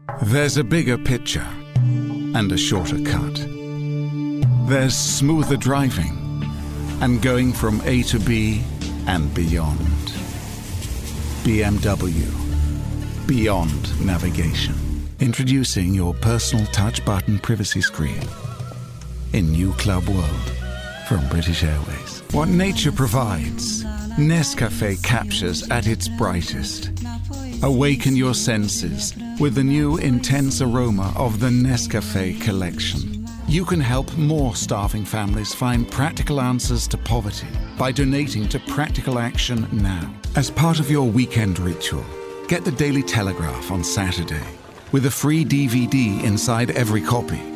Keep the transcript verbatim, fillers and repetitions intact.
There's a bigger picture and a shorter cut. There's smoother driving and going from A to B and beyond. B M W. Beyond navigation. Introducing your personal touch button privacy screen in New Club World from British Airways. What nature provides, Nescafé captures at its brightest. Awaken your senses with the new intense aroma of the Nescafé collection. You can help more starving families find practical answers to poverty by donating to Practical Action now. As part of your weekend ritual, get the Daily Telegraph on Saturday with a free D V D inside every copy.